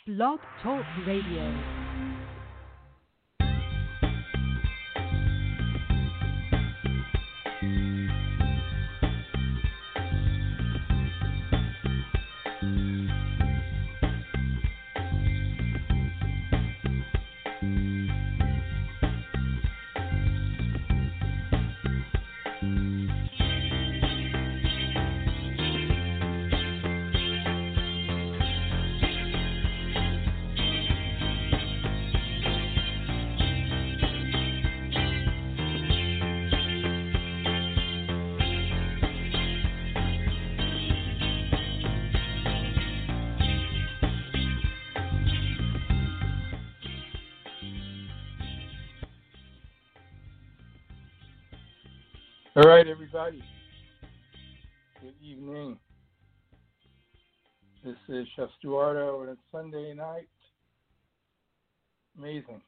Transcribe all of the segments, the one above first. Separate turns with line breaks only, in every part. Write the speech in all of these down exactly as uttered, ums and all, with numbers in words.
Blog Talk Radio.
All right, everybody. Good evening. This is Chef Stuardo, and it's Sunday night. Amazing.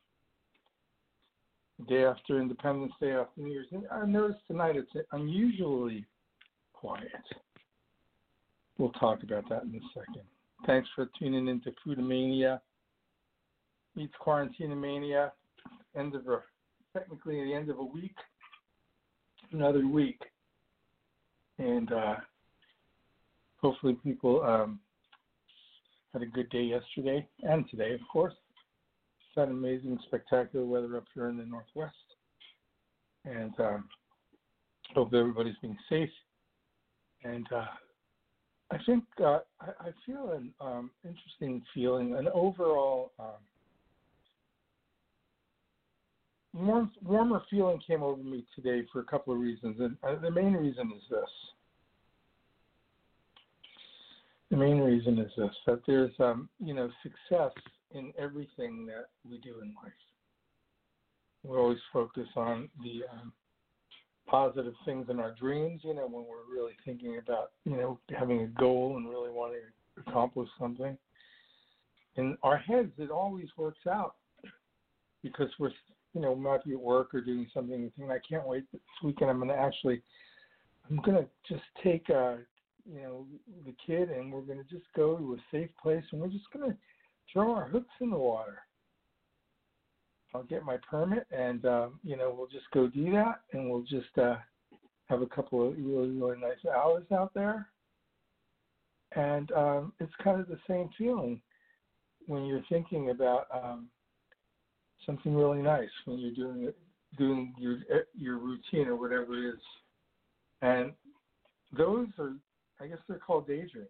Day after Independence Day, after New Year's. And I noticed tonight it's unusually quiet. We'll talk about that in a second. Thanks for tuning into Foodamania meets Quarantinemania. End of a, technically the end of a week. Another week, and uh, hopefully people um, had a good day yesterday and today, of course. It's had amazing, spectacular weather up here in the Northwest, and um, hope everybody's being safe. And uh, I think uh, I, I feel an um, interesting feeling, an overall um, Warm, warmer feeling came over me today for a couple of reasons, and uh, the main reason is this. The main reason is this, that there's, um, you know, success in everything that we do in life. We always focus on the um, positive things in our dreams, you know, when we're really thinking about, you know, having a goal and really wanting to accomplish something. In our heads, it always works out because we're you know, might be at work or doing something, and I can't wait this weekend. I'm going to actually, I'm going to just take, uh, you know, the kid, and we're going to just go to a safe place, and we're just going to throw our hooks in the water. I'll get my permit, and, um, you know, we'll just go do that, and we'll just uh, have a couple of really, really nice hours out there. And um, it's kind of the same feeling when you're thinking about, um, something really nice when you're doing it, doing your your routine or whatever it is, and those are, I guess they're called daydreams.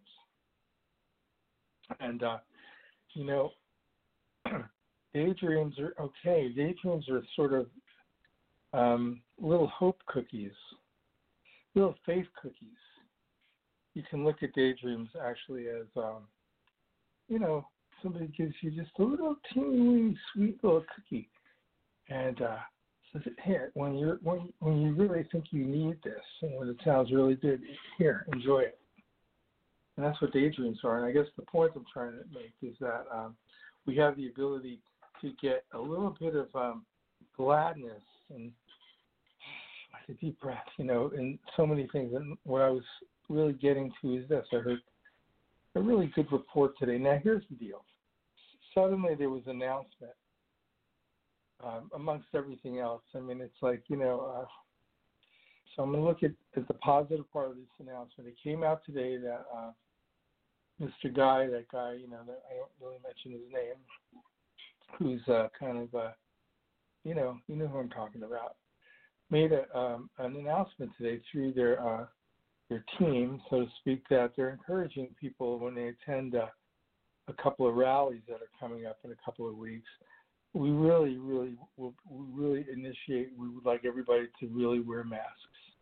And uh, you know, daydreams are okay. Daydreams are sort of um, little hope cookies, little faith cookies. You can look at daydreams actually as, um, you know. Somebody gives you just a little teeny, sweet little cookie, and uh, says, "Here, when you when when you really think you need this, and when it sounds really good, here, enjoy it." And that's what daydreams are. And I guess the point I'm trying to make is that um, we have the ability to get a little bit of um, gladness and like a deep breath, you know, in so many things. And what I was really getting to is this: I heard a really good report today. Now, here's the deal. Suddenly there was an announcement um, amongst everything else. I mean, it's like, you know, uh, so I'm going to look at, at the positive part of this announcement. It came out today that uh, Mister Guy, that guy, you know, that I don't really mention his name, who's uh, kind of, uh, you know, you know who I'm talking about, made a, um, an announcement today through their uh, their team, so to speak, that they're encouraging people when they attend uh, a couple of rallies that are coming up in a couple of weeks. We really, really, will we really initiate. We would like everybody to really wear masks.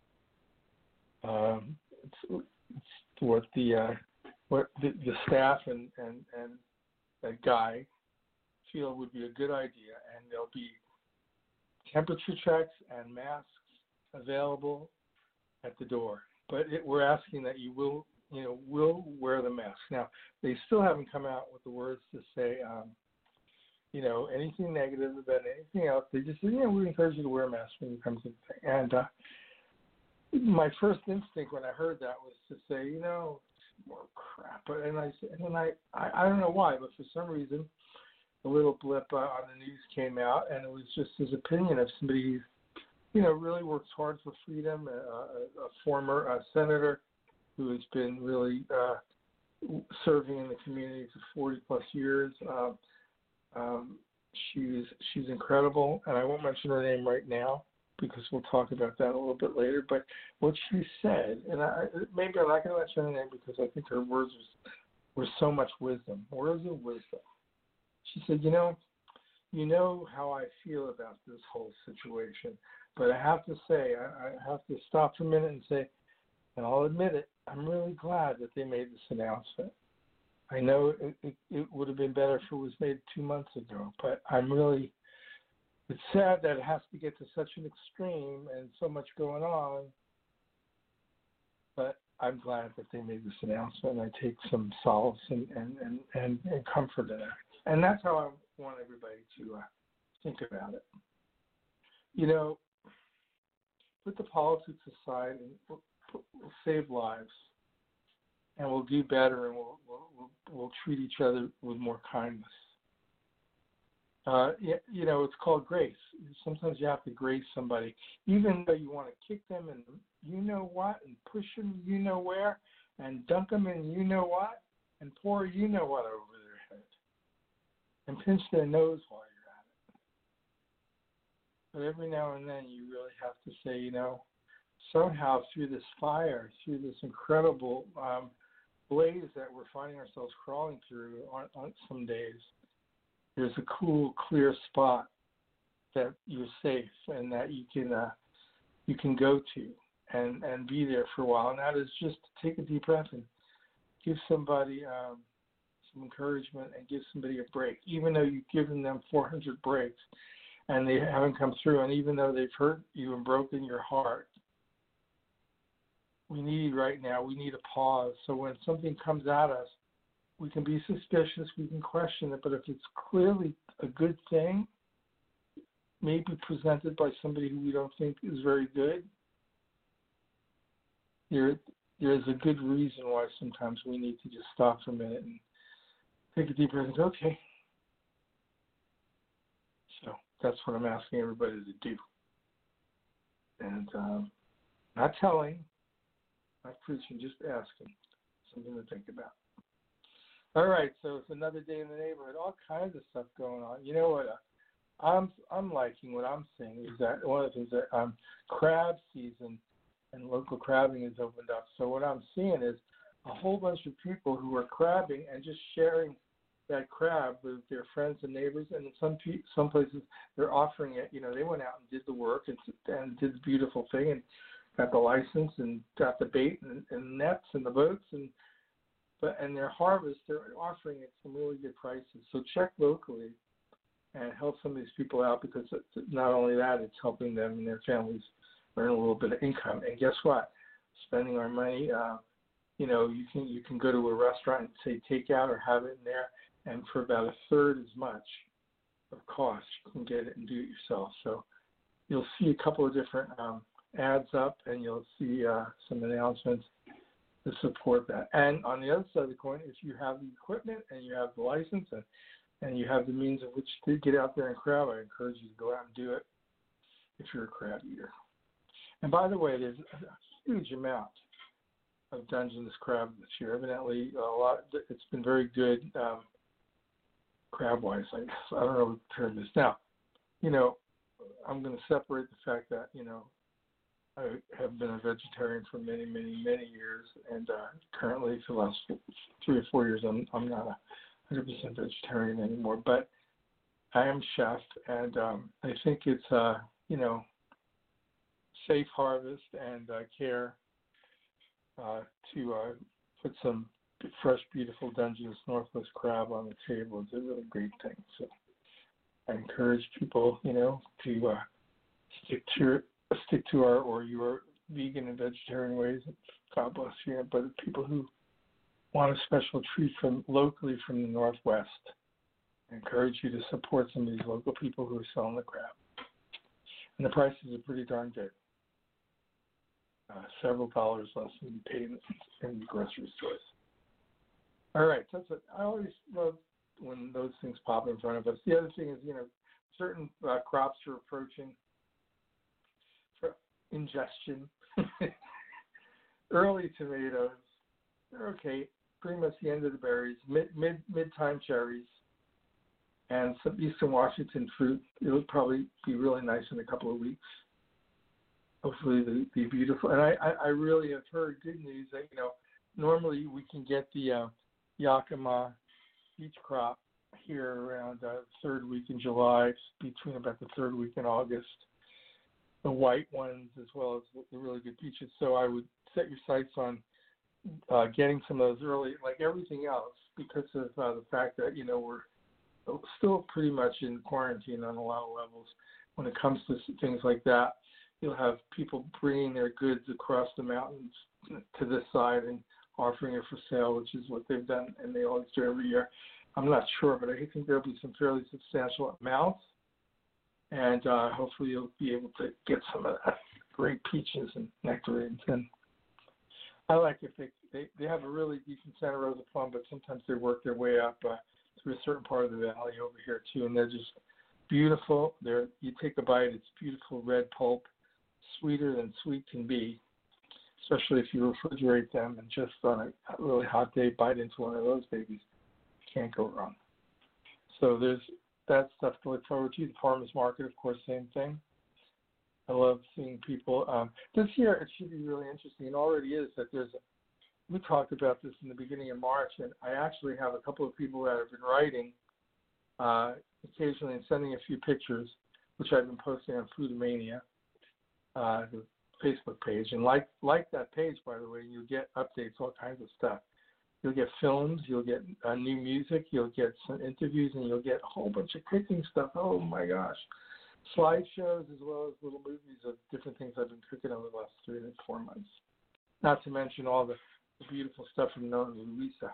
Um, it's, it's what the uh, what the, the staff and, and and that guy feel would be a good idea, and there'll be temperature checks and masks available at the door. But it, we're asking that you will, you know, will wear the mask. Now, they still haven't come out with the words to say, um, you know, anything negative about anything else. They just said, yeah, we encourage you to wear a mask when you come to the thing. And uh, my first instinct when I heard that was to say, you know, more crap. But and I and then I, I I don't know why, but for some reason, a little blip uh, on the news came out, and it was just his opinion of somebody who, you know, really works hard for freedom, a, a, a former uh, senator who has been really uh, serving in the community for forty plus years. Uh, um, she's she's incredible, and I won't mention her name right now because we'll talk about that a little bit later. But what she said, and I, maybe I'm not going to mention her name because I think her words were, were so much wisdom, words of wisdom. She said, you know, you know how I feel about this whole situation, but I have to say, I, I have to stop for a minute and say, and I'll admit it, I'm really glad that they made this announcement. I know it, it, it would have been better if it was made two months ago, but I'm really, it's sad that it has to get to such an extreme and so much going on, but I'm glad that they made this announcement, and I take some solace and, and, and, and, and comfort in it. And that's how I want everybody to uh, think about it. You know, put the politics aside, and we'll, we'll save lives, and we'll do better, and we'll, we'll, we'll treat each other with more kindness. Uh, you, you know, it's called grace. Sometimes you have to grace somebody, even though you want to kick them and you know what, and push them you know where, and dunk them in you know what, and pour you know what over their head, and pinch their nose while you're at it. But every now and then you really have to say, you know, somehow through this fire, through this incredible um, blaze that we're finding ourselves crawling through on, on some days, there's a cool, clear spot that you're safe and that you can uh, you can go to and, and be there for a while. And that is just to take a deep breath and give somebody um, some encouragement and give somebody a break, even though you've given them four hundred breaks and they haven't come through, and even though they've hurt you and broken your heart. We need right now, we need a pause. So when something comes at us, we can be suspicious, we can question it, but if it's clearly a good thing, maybe presented by somebody who we don't think is very good, there, there's a good reason why sometimes we need to just stop for a minute and take a deep breath and go, okay. So that's what I'm asking everybody to do. And um, not telling, not preaching, just asking. Something to think about. All right, so it's another day in the neighborhood. All kinds of stuff going on. You know what? Uh, I'm I'm liking what I'm seeing is that one of the things that um, crab season and local crabbing has opened up. So what I'm seeing is a whole bunch of people who are crabbing and just sharing that crab with their friends and neighbors. And in some pe- some places they're offering it. You know, they went out and did the work and, and did the beautiful thing and got the license and got the bait and, and nets and the boats and. But and their harvest, they're offering at some really good prices. So check locally and help some of these people out, because not only that, it's helping them and their families earn a little bit of income. And guess what? Spending our money, uh, you know, you can you can go to a restaurant and say take out or have it in there, and for about a third as much of cost, you can get it and do it yourself. So you'll see a couple of different um, ads up, and you'll see uh, some announcements to support that. And on the other side of the coin, if you have the equipment and you have the license and, and you have the means of which to get out there and crab, I encourage you to go out and do it if you're a crab eater. And by the way, there's a huge amount of Dungeness crab this year. Evidently, a lot. It's been very good um, crab-wise, I guess. I don't know what the term is. Now, you know, I'm going to separate the fact that, you know, I have been a vegetarian for many, many, many years, and uh, currently for the last three or four years, I'm I'm not a one hundred percent vegetarian anymore. But I am chef, and um, I think it's uh, you know, safe harvest and uh, care uh, to uh, put some fresh, beautiful Dungeness Northwest crab on the table is a really great thing. So I encourage people, you know, to uh, stick to it. stick to our or your vegan and vegetarian ways. God bless you. But people who want a special treat from locally from the Northwest, I encourage you to support some of these local people who are selling the crab. And the prices are pretty darn good. Uh, several dollars less than you pay in, in grocery stores. All right, so that's what I always love when those things pop in front of us. The other thing is, you know, certain uh, crops are approaching for ingestion. Early tomatoes, they're okay. Pretty much the end of the berries. Mid mid mid time cherries, and some Eastern Washington fruit. It'll probably be really nice in a couple of weeks. Hopefully, they'll be beautiful. And I, I, I really have heard good news that, you know, normally we can get the uh, Yakima peach crop here around the uh, third week in July, between about the third week in August. The white ones as well as the really good peaches. So I would set your sights on uh, getting some of those early, like everything else, because of uh, the fact that, you know, we're still pretty much in quarantine on a lot of levels. When it comes to things like that, you'll have people bringing their goods across the mountains to this side and offering it for sale, which is what they've done, and they always do every year. I'm not sure, but I think there'll be some fairly substantial amounts, and uh, hopefully you'll be able to get some of that great peaches and nectarines. And I like if they, they, they have a really decent Santa Rosa plum, but sometimes they work their way up uh, through a certain part of the valley over here too, and they're just beautiful. They're, you take a bite, it's beautiful red pulp, sweeter than sweet can be, especially if you refrigerate them and just on a really hot day bite into one of those babies. Can't go wrong. So there's that stuff to look forward to. The farmers market, of course, same thing. I love seeing people. Um, this year it should be really interesting. It already is that there's a, we talked about this in the beginning of March, and I actually have a couple of people that have been writing uh, occasionally and sending a few pictures, which I've been posting on Foodmania, uh, the Facebook page. And like like that page, by the way, you'll get updates, all kinds of stuff. You'll get films, you'll get uh, new music, you'll get some interviews, and you'll get a whole bunch of cooking stuff. Oh, my gosh. Slideshows as well as little movies of different things I've been cooking over the last three to four months. Not to mention all the, the beautiful stuff from Nona Luisa.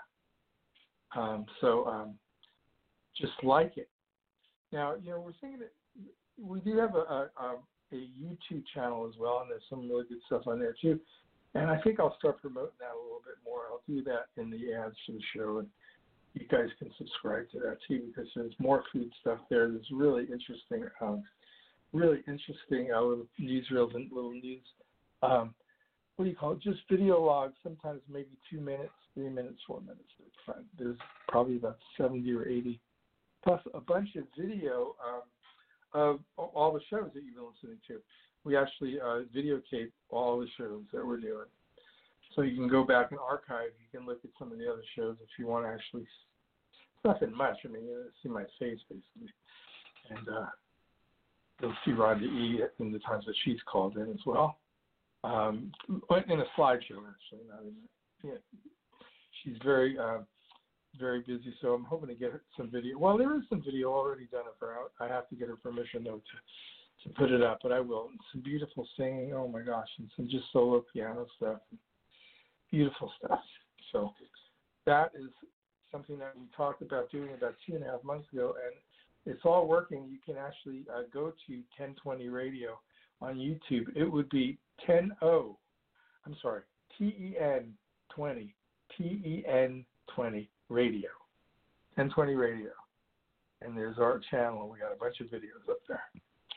Um, so um, just like it. Now, you know, we're thinking that we do have a, a, a YouTube channel as well, and there's some really good stuff on there too. And I think I'll start promoting that a little bit more. I'll do that in the ads for the show, and you guys can subscribe to that too, because there's more food stuff there. There's really interesting, um, really interesting uh, little newsreels and little news. Um, what do you call it? Just video logs. Sometimes maybe two minutes, three minutes, four minutes. There's probably about seventy or eighty, plus a bunch of video um, of all the shows that you've been listening to. We actually uh, videotape all the shows that we're doing. So you can go back and archive. You can look at some of the other shows if you want to actually. It's nothing much. I mean, you see my face, basically. And uh, you'll see Rhonda E. in the times that she's called in as well. Um, in a slideshow, actually. Not in, yeah. She's very, uh, very busy, so I'm hoping to get her some video. Well, there is some video already done of her. I have to get her permission, though, to to put it up, but I will. And some beautiful singing, oh my gosh, and some just solo piano stuff, beautiful stuff. So that is something that we talked about doing about two and a half months ago, and it's all working. You can actually uh, go to ten twenty Radio on YouTube. It would be ten oh, I'm sorry, T E N twenty, T E N twenty Radio, ten twenty Radio, and there's our channel. We got a bunch of videos up there.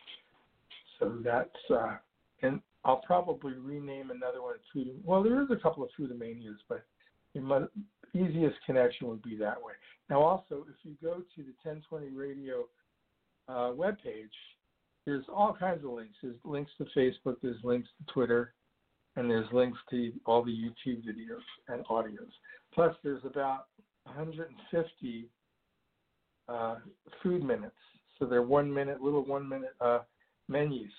So that's, uh, and I'll probably rename another one Food. Well, there is a couple of Foodmanias, but the easiest connection would be that way. Now, also, if you go to the ten twenty Radio uh, webpage, there's all kinds of links. There's links to Facebook, there's links to Twitter, and there's links to all the YouTube videos and audios. Plus, there's about one hundred fifty uh, food minutes. So they're one minute, little one minute uh, menus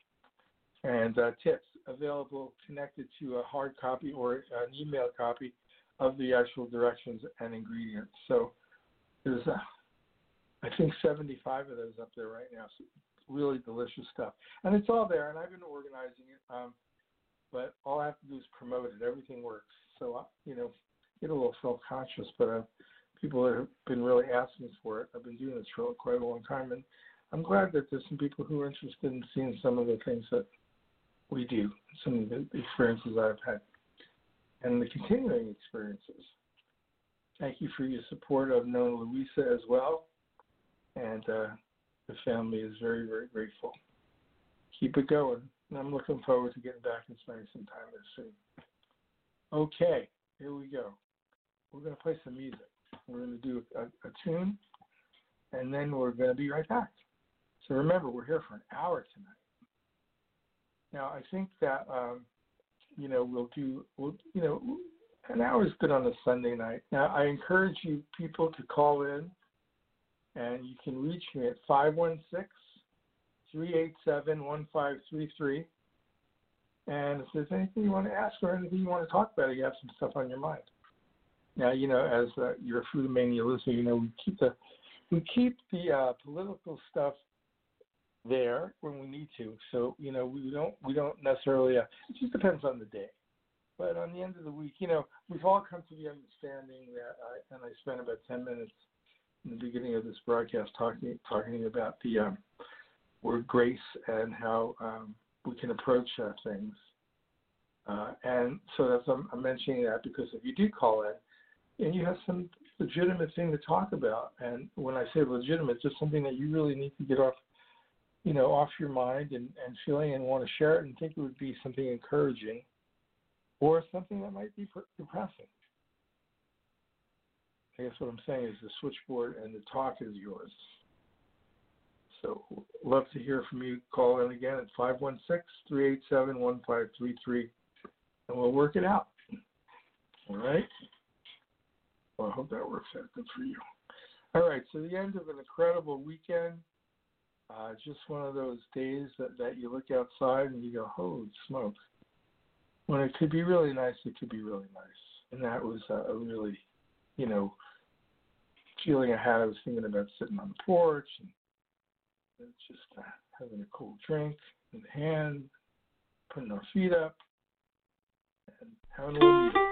and uh, tips available connected to a hard copy or an email copy of the actual directions and ingredients. So there's, uh, I think, seventy-five of those up there right now. So really delicious stuff. And it's all there, and I've been organizing it, um, but all I have to do is promote it. Everything works. So, uh, you know, get a little self-conscious, but uh, people have been really asking for it. I've been doing this for quite a long time, and I'm glad that there's some people who are interested in seeing some of the things that we do, some of the experiences I've had, and the continuing experiences. Thank you for your support of Nona Luisa as well. And uh, the family is very, very grateful. Keep it going. And I'm looking forward to getting back and spending some time there soon. Okay, here we go. We're going to play some music. We're going to do a, a tune, and then we're going to be right back. So remember, we're here for an hour tonight. Now, I think that, um, you know, we'll do, we'll, you know, an hour is good on a Sunday night. Now, I encourage you people to call in, and you can reach me at five one six, three eight seven, one five three three. And if there's anything you want to ask or anything you want to talk about, you have some stuff on your mind. Now, you know, as uh, you're a Food Mania listener, you know, we keep the we keep the uh, political stuff there when we need to. So, you know, we don't we don't necessarily. Uh, it just depends on the day. But on the end of the week, you know, we've all come to the understanding that, I, and I spent about ten minutes in the beginning of this broadcast talking talking about the um, word grace and how um, we can approach uh, things. Uh, and so that's I'm, I'm mentioning that because if you do call in and you have some legitimate thing to talk about, and when I say legitimate, just something that you really need to get off, you know, off your mind and, and feeling and want to share it and think it would be something encouraging or something that might be depressing. I guess what I'm saying is the switchboard and the talk is yours. So love to hear from you. Call in again at five one six, three eight seven, one five three three, and we'll work it out. All right? Well, I hope that works out good for you. All right, so the end of an incredible weekend. Uh, just one of those days that, that you look outside and you go, holy smokes. When it could be really nice, it could be really nice. And that was a really, you know, feeling I had. I was thinking about sitting on the porch and just uh, having a cold drink in the hand, putting our feet up, and having a little music.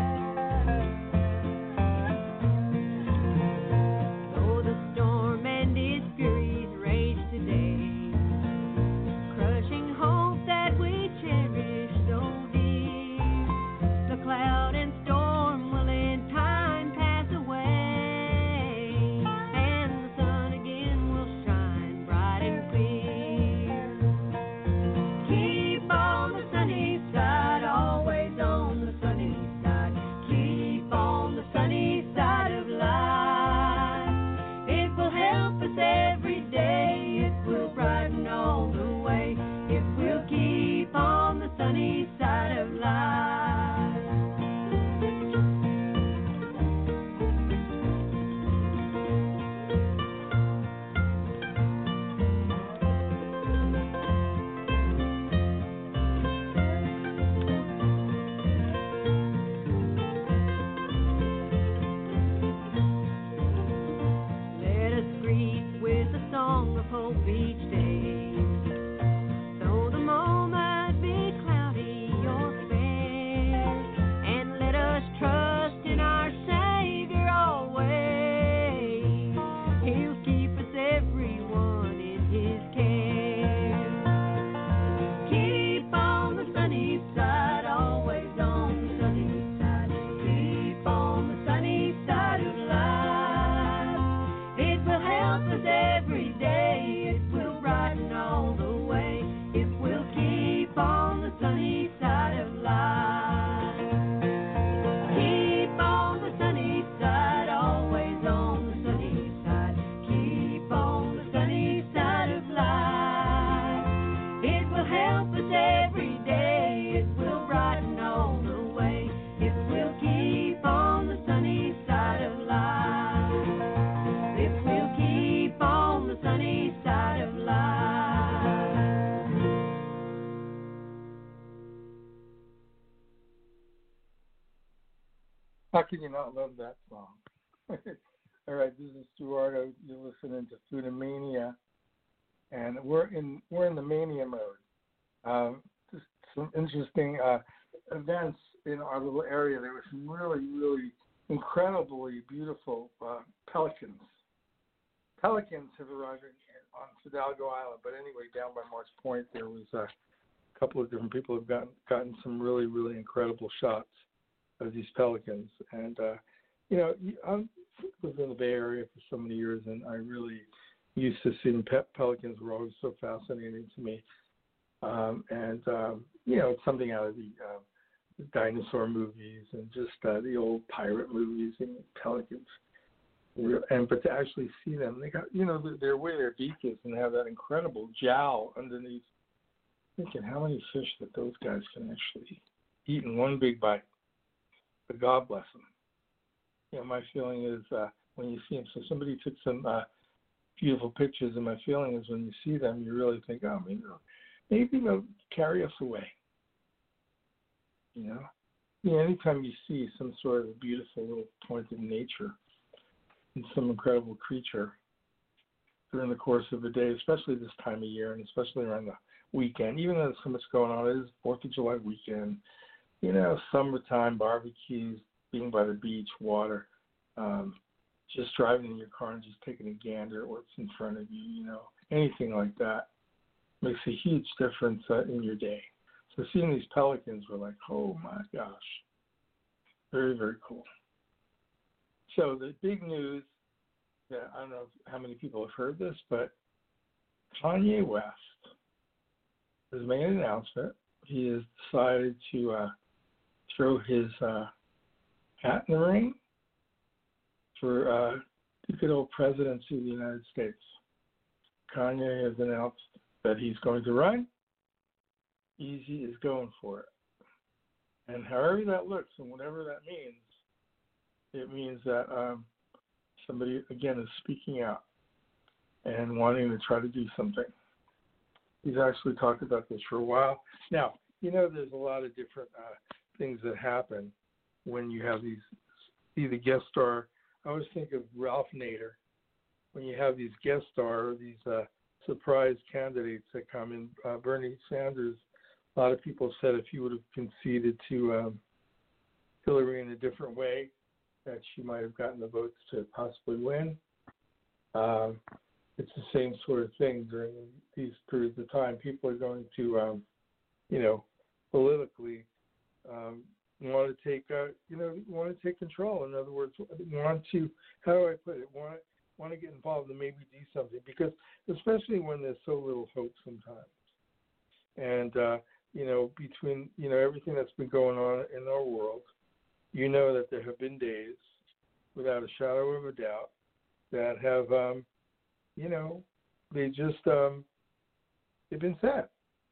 Though the storm and
How can you not love that song? All right, this is Stuardo. You're listening to Foodamania, and we're in we're in the mania mode. Um, just some interesting uh, events in our little area. There were some really, really incredibly beautiful uh, pelicans. Pelicans have arrived in, on Fidalgo Island, but anyway, down by Marsh Point, there was a couple of different people have gotten gotten some really, really incredible shots of these pelicans. And uh, you know, I was in the Bay Area for so many years, and I really used to seeing pe- pelicans were always so fascinating to me. Um, and um, you know, it's something out of the, uh, the dinosaur movies and just uh, the old pirate movies and pelicans. And but to actually see them, they got, you know, the, their way their beak is, and have that incredible jowl underneath. Thinking how many fish that those guys can actually eat in one big bite. But God bless them. You know, my feeling is uh, when you see them. So somebody took some uh, beautiful pictures, and my feeling is when you see them, you really think, oh, maybe they'll, maybe they'll carry us away. You know, you know, anytime you see some sort of beautiful little point of nature and some incredible creature during the course of the day, especially this time of year, and especially around the weekend, even though there's so much going on, it is fourth of July weekend, you know, summertime, barbecues, being by the beach, water, um, just driving in your car and just taking a gander at what's in front of you, you know, anything like that makes a huge difference uh, in your day. So seeing these pelicans were like, oh my gosh, very, very cool. So the big news that I don't know how many people have heard this, but Kanye West has made an announcement. He has decided to uh, throw his uh, hat in the ring for uh, the good old presidency of the United States. Kanye has announced that he's going to run. Easy is going for it. And however that looks and whatever that means, it means that um, somebody, again, is speaking out and wanting to try to do something. He's actually talked about this for a while. Now, you know, there's a lot of different uh, things that happen when you have these, either guest star. I always think of Ralph Nader. When you have these guest star, these uh, surprise candidates that come in, uh, Bernie Sanders, a lot of people said if he would have conceded to um, Hillary in a different way, that she might have gotten the votes to possibly win. Um, it's the same sort of thing during these periods of time. People are going to, um, you know, politically um, want to take, uh, you know, want to take control. In other words, want to, how do I put it? Want want to get involved and maybe do something, because especially when there's so little hope sometimes. And uh, you know, between you know everything that's been going on in our world, you know that there have been days, without a shadow of a doubt, that have, um, you know, they just, um, they've been sad.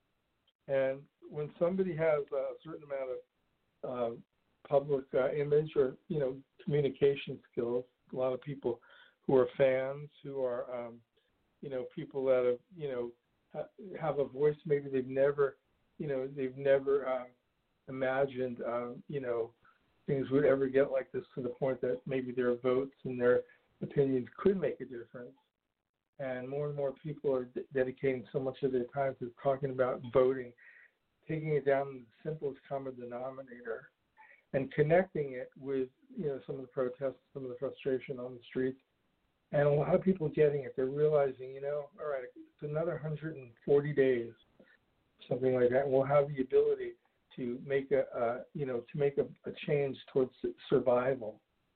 And when somebody has a certain amount of uh, public uh, image or, you know, communication skills, a lot of people who are fans, who are, um, you know, people that have, you know, ha- have a voice maybe they've never, you know, they've never um, imagined, um, you know, things would ever get like this, to the point that maybe their votes and their opinions could make a difference. And more and more people are d- dedicating so much of their time to talking about voting, taking it down to the simplest common denominator and connecting it with, you know, some of the protests, some of the frustration on the streets. And a lot of people getting it. They're realizing, you know, all right, it's another one hundred forty days, something like that, and we'll have the ability to make a, uh, you know, to make a, a change towards survival.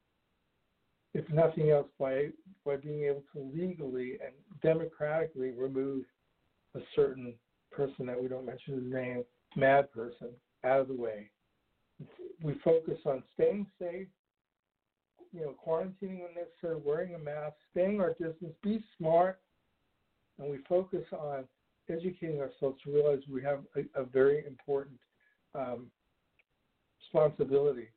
If nothing else, by by being able to legally and democratically remove a certain person that we don't mention his name, mad person, out of the way. We focus on staying safe, you know, quarantining when necessary, wearing a mask, staying our distance, be smart, and we focus on educating ourselves to realize we have a, a very important Um, responsibility,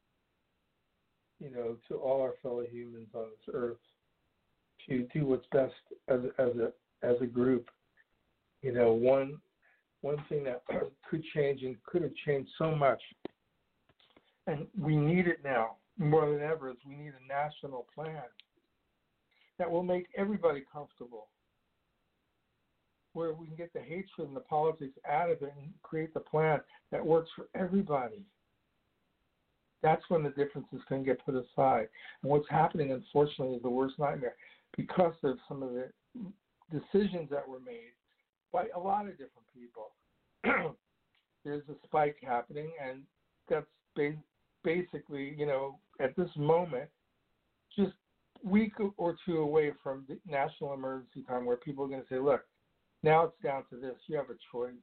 you know, to all our fellow humans on this earth, to do what's best as as a as a group. You know, one one thing that could change and could have changed so much, and we need it now. more than ever is we need a national plan that will make everybody comfortable, where we can get the hatred and the politics out of it and create the plan that works for everybody. That's when the differences can get put aside. And what's happening, unfortunately, is the worst nightmare because of some of the decisions that were made by a lot of different people. There's a spike happening, and that's ba- basically, you know, at this moment, just a week or two away from the national emergency time where people are going to say, look, now it's down to this. You have a choice.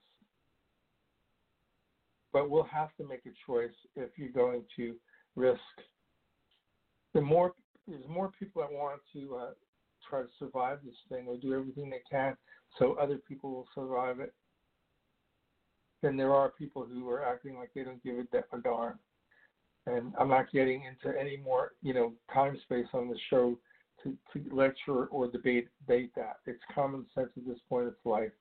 But we'll have to make a choice if you're going to risk. The more there's more people that want to uh, try to survive this thing or do everything they can so other people will survive it, than there are people who are acting like they don't give a, a darn. And I'm not getting into any more, you know, time space on the show to, to lecture or debate, debate that. It's common sense at this point. It's life.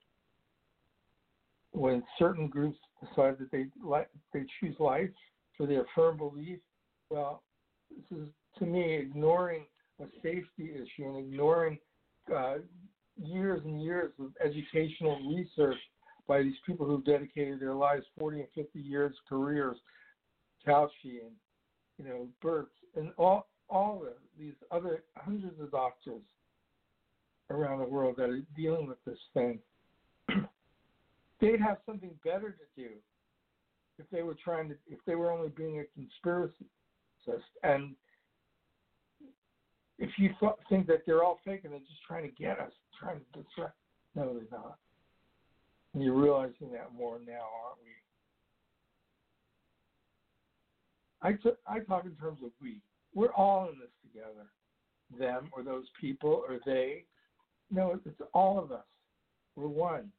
When certain groups decide that they like, they choose life for their firm belief, well, this is, to me, ignoring a safety issue and ignoring uh, years and years of educational research by these people who've dedicated their lives, forty and fifty years, careers, Fauci and, you know, Birx, and all, all of these other hundreds of doctors around the world that are dealing with this thing. They'd have something better to do if they were trying to, if they were only being a conspiracist. And if you th- think that they're all fake and they're just trying to get us, trying to distract, no, they're not. And you're realizing that more now, aren't we? I, t- I talk in terms of we. We're all in this together. Them or those people or they. No, it's all of us. We're one.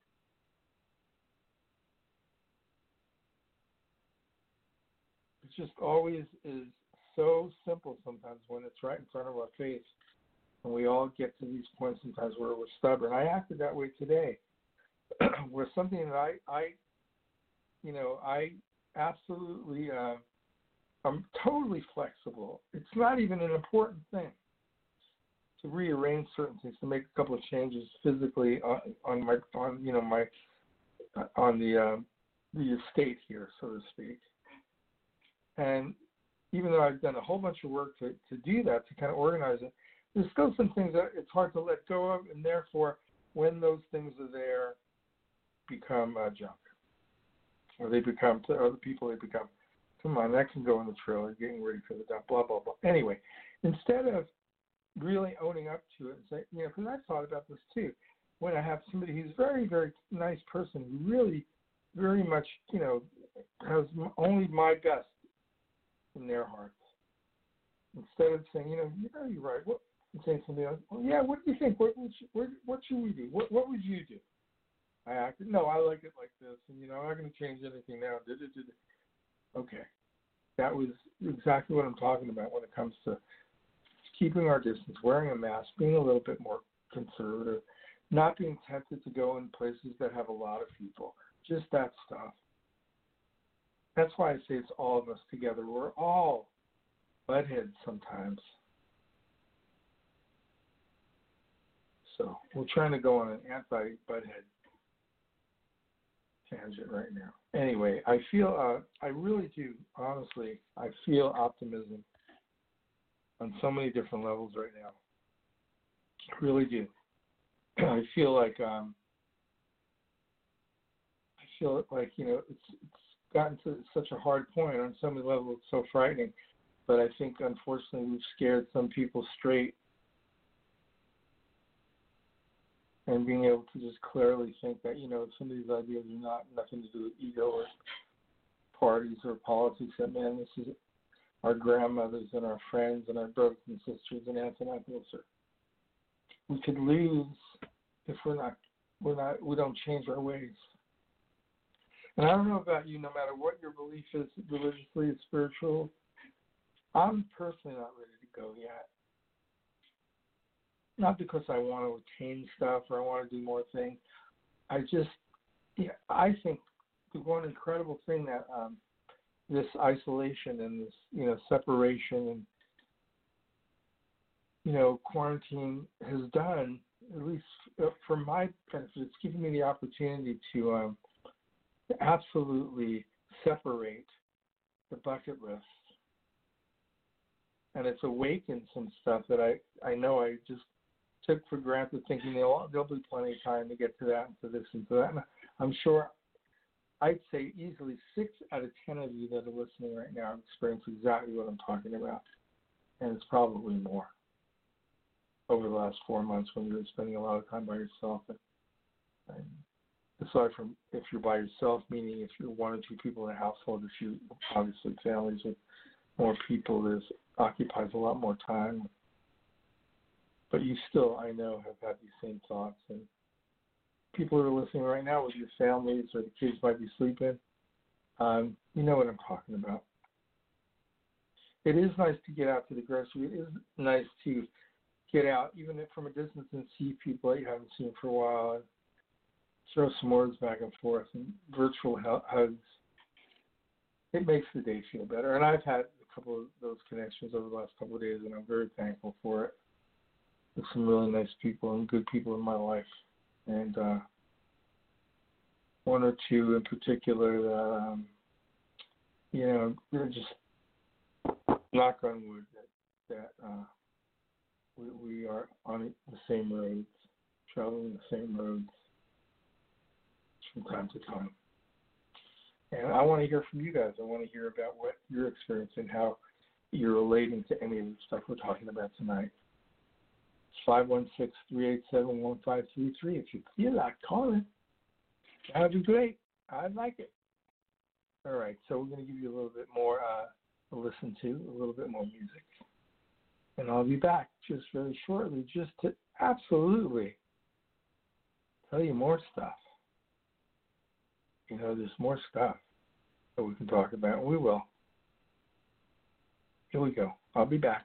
It just always is so simple sometimes when it's right in front of our face. And we all get to these points sometimes where we're stubborn. I acted that way today. Where something that I, I, you know, I absolutely, uh, I'm totally flexible. It's not even an important thing to rearrange certain things, to make a couple of changes physically on, on my, on you know, my, on the uh, the estate here, so to speak. And even though I've done a whole bunch of work to, to do that, to kind of organize it, there's still some things that it's hard to let go of, and therefore, when those things are there, become uh, junk. Or they become, to other people, they become, come on, that can go in the trailer, getting ready for the dump, blah, blah, blah. Anyway, instead of really owning up to it and say, you know, because I've thought about this too, when I have somebody who's a very, very nice person who really, very much, you know, has only my best in their hearts. Instead of saying, you know, you know, you're right. What, and saying something else, well, yeah, what do you think? What, what, what, what should we do? What, what would you do? I acted, no, I like it like this, and, you know, I'm not going to change anything now. Okay. That was exactly what I'm talking about when it comes to keeping our distance, wearing a mask, being a little bit more conservative, not being tempted to go in places that have a lot of people, just that stuff. That's why I say it's all of us together. We're all buttheads sometimes. So we're trying to go on an anti-butthead tangent right now. Anyway, I feel, uh, I really do, honestly, I feel optimism on so many different levels right now. I really do. I feel like, um, I feel like, you know, it's, it's gotten to such a hard point on so many levels. It's so frightening. But I think, unfortunately, we've scared some people straight. And being able to just clearly think that, you know, some of these ideas are not nothing to do with ego or parties or politics. That, man, this is our grandmothers and our friends and our brothers and sisters and aunts and uncles. We could lose if we're not, we're not, we don't change our ways. And I don't know about you, no matter what your belief is, religiously and spiritual, I'm personally not ready to go yet. Not because I want to attain stuff or I want to do more things. I just, yeah, I think the one incredible thing that um, this isolation and this, you know, separation and, you know, quarantine has done, at least for my benefit, it's given me the opportunity to um, absolutely separate the bucket list. And it's awakened some stuff that I, I know I just took for granted, thinking there'll, there'll be plenty of time to get to that and to this and to that. And I'm sure I'd say easily six out of ten of you that are listening right now have experienced exactly what I'm talking about. And it's probably more over the last four months when you're spending a lot of time by yourself. And, and aside from if you're by yourself, meaning if you're one or two people in a household, if you obviously families with more people, this occupies a lot more time. But you still, I know, have had these same thoughts. And people who are listening right now with your families or the kids might be sleeping, um, you know what I'm talking about. It is nice to get out to the grocery. It is nice to get out, even if from a distance, and see people that you haven't seen for a while, and throw some words back and forth, and virtual hugs. It makes the day feel better. And I've had a couple of those connections over the last couple of days, and I'm very thankful for it. There's some really nice people and good people in my life. And uh, one or two in particular that, um, you know, they're just knock on wood that, that uh, we, we are on the same roads, traveling the same roads from time to time. And I want to hear from you guys. I want to hear about what you're experiencing, how you're relating to any of the stuff we're talking about tonight. five one six, three eight seven, one five three three. If you feel like calling, that would be great. I'd like it. All right, so we're going to give you a little bit more uh, to listen to, a little bit more music. And I'll be back just very shortly just to absolutely tell you more stuff. You know, there's more stuff that we can talk about, and we will. Here we go. I'll be back.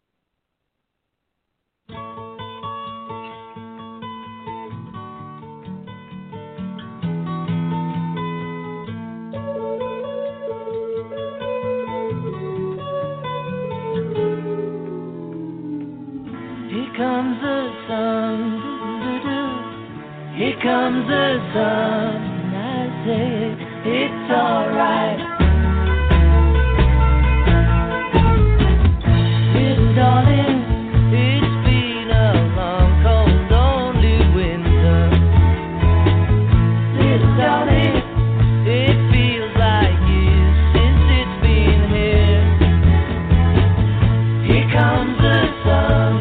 Comes the sun, doo-doo-doo. Here comes the sun, and I say it's alright. Little darling, it's been a long, cold, lonely winter. Little darling, it feels like years since it's been here. Here comes the sun.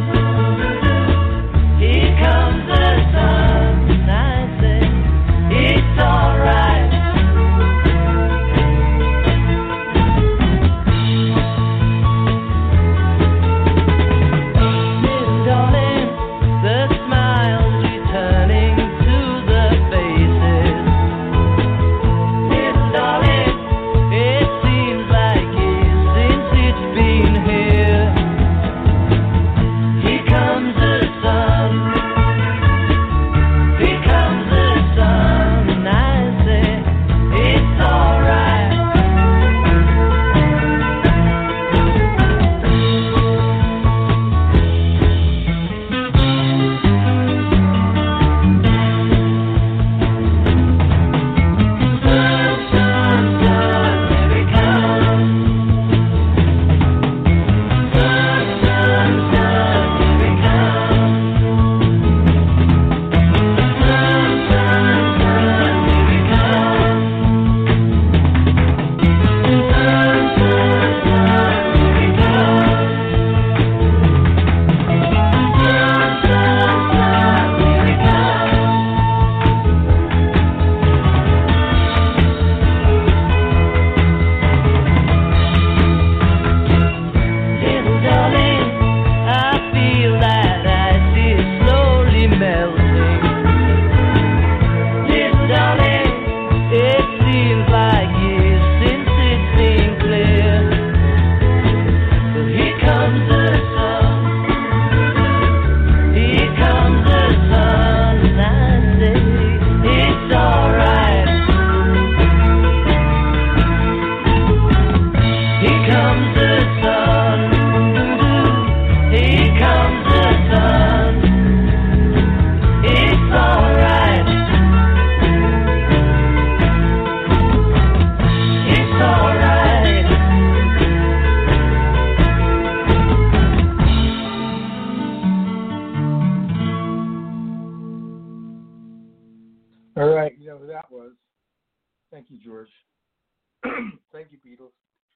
It's alright.
All right, you know who that was. Thank you, George. Thank you, Beatles.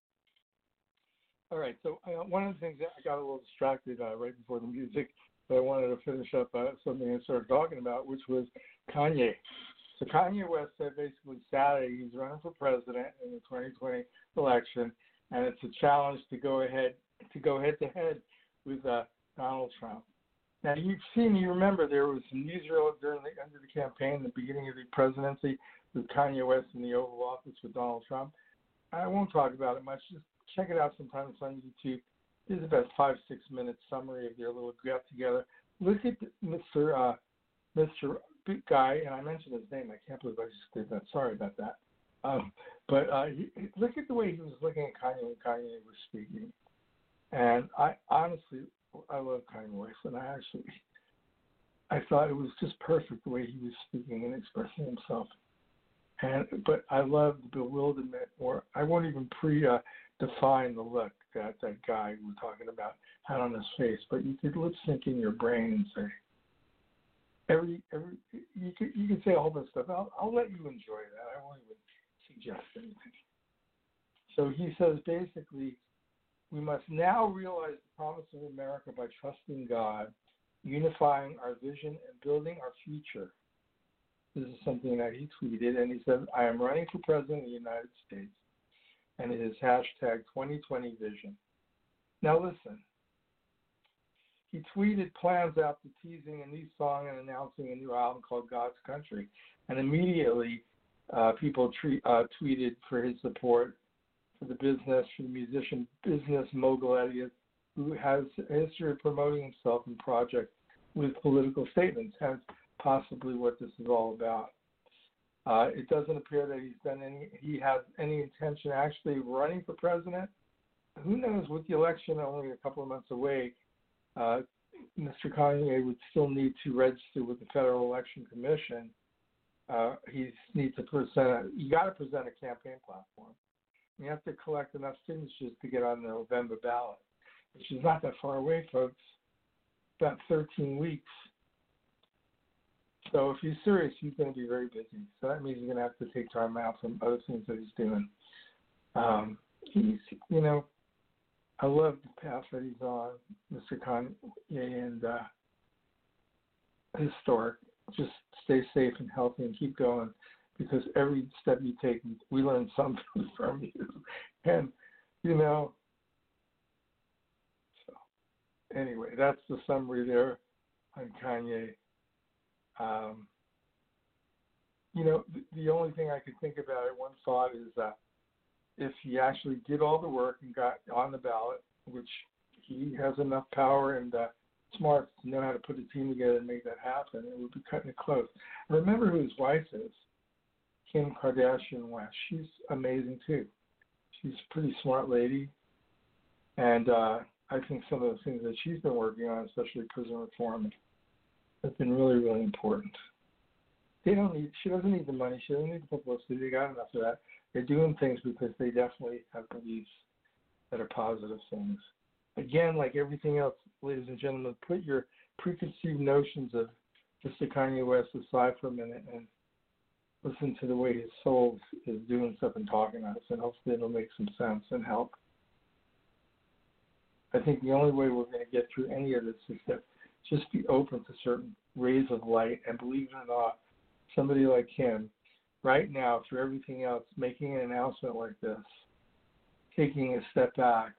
All right, so uh, one of the things that I got a little distracted uh, right before the music, but I wanted to finish up uh, something I started talking about, which was Kanye. So Kanye West said basically Saturday he's running for president in the twenty twenty election, and it's a challenge to go ahead to go head to head with uh, Donald Trump. Now you've seen, you remember there was some newsreel during the end of the campaign, the beginning of the presidency, with Kanye West in the Oval Office with Donald Trump. I won't talk about it much. Just check it out sometime. It's on YouTube. There's about five, six minute summary of their little get together. Look at Mister Uh, Mister Big Guy, and I mentioned his name. I can't believe I just did that. Sorry about that. Um, but uh, he, look at the way he was looking at Kanye when Kanye was speaking. And I honestly, I love Kanye West, and I actually, I thought it was just perfect the way he was speaking and expressing himself. And but I love the bewilderment, or I won't even pre uh, define the look that that guy we're talking about had on his face, but you could lip sync in your brain and say every every you could you could say a whole bunch of stuff. I'll I'll let you enjoy that. I won't even suggest anything. So he says basically, we must now realize the promise of America by trusting God, unifying our vision, and building our future. This is something that he tweeted, and he said, I am running for president of the United States, and it is hashtag twenty twenty vision. Now listen, he tweeted plans after teasing a new song and announcing a new album called God's Country, and immediately uh, people tre- uh, tweeted for his support for the business, for the musician, business mogul Elliot, who has a history of promoting himself in projects with political statements, hence possibly what this is all about. Uh, it doesn't appear that he's done any, he has any intention actually of running for president. Who knows, with the election only a couple of months away, uh, Mister Kanye would still need to register with the Federal Election Commission. Uh, he needs to present, a, you got to present a campaign platform. You have to collect enough signatures to get on the November ballot, which is not that far away, folks. About thirteen weeks. So if he's serious, he's going to be very busy. So that means he's going to have to take time out from other things that he's doing. Um, he's, you know, I love the path that he's on, Mister Kanye, and uh, historic. Just stay safe and healthy and keep going, because every step you take, we learn something from you. And, you know, so anyway, that's the summary there on Kanye. Um, you know, the, the only thing I could think about it, one thought is that if he actually did all the work and got on the ballot, which he has enough power and uh, smarts to know how to put a team together and make that happen, it would be cutting it close. I remember who his wife is, Kim Kardashian West. She's amazing too. She's a pretty smart lady, and uh, I think some of the things that she's been working on, especially prison reform, has been really, really important. They don't need. She doesn't need the money. She doesn't need the publicity. They got enough of that. They're doing things because they definitely have beliefs that are positive things. Again, like everything else, ladies and gentlemen, put your preconceived notions of Mister Kanye West aside for a minute and listen to the way his soul is doing stuff and talking to us, and hopefully it'll make some sense and help. I think the only way we're going to get through any of this is to just be open to certain rays of light, and believe it or not, somebody like him, right now, through everything else, making an announcement like this, taking a step back,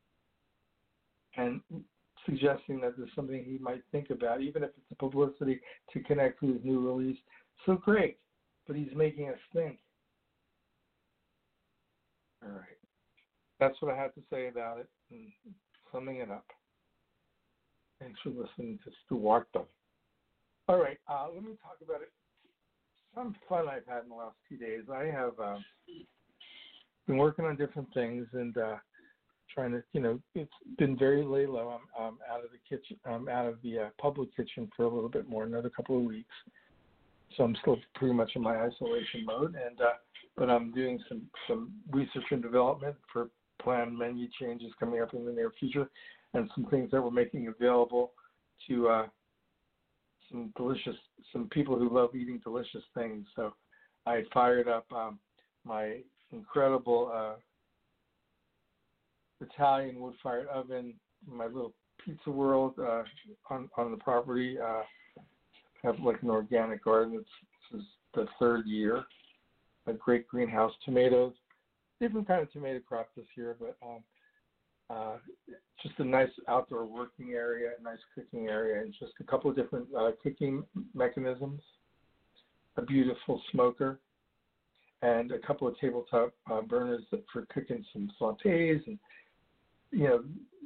and suggesting that there's something he might think about, even if it's a publicity to connect to his new release, so great. But he's making us think. All right. That's what I have to say about it, and summing it up. Thanks for listening to Stuart. All right, uh, let me talk about it. Some fun I've had in the last two days. I have um, been working on different things and uh, trying to, you know, it's been very lay low. I'm, I'm out of the kitchen. I'm out of the uh, public kitchen for a little bit more, another couple of weeks. So I'm still pretty much in my isolation mode, and uh, but I'm doing some, some research and development for planned menu changes coming up in the near future, and some things that we're making available to uh, some some delicious, some people who love eating delicious things. So I fired up um, my incredible uh, Italian wood-fired oven, my little pizza world uh, on on the property. Uh, have like an organic garden. It's, this is the third year. A great greenhouse, tomatoes, different kind of tomato crop this year, but um, uh, just a nice outdoor working area, a nice cooking area, and just a couple of different uh, cooking mechanisms, a beautiful smoker, and a couple of tabletop uh, burners for cooking some sautés and, you know,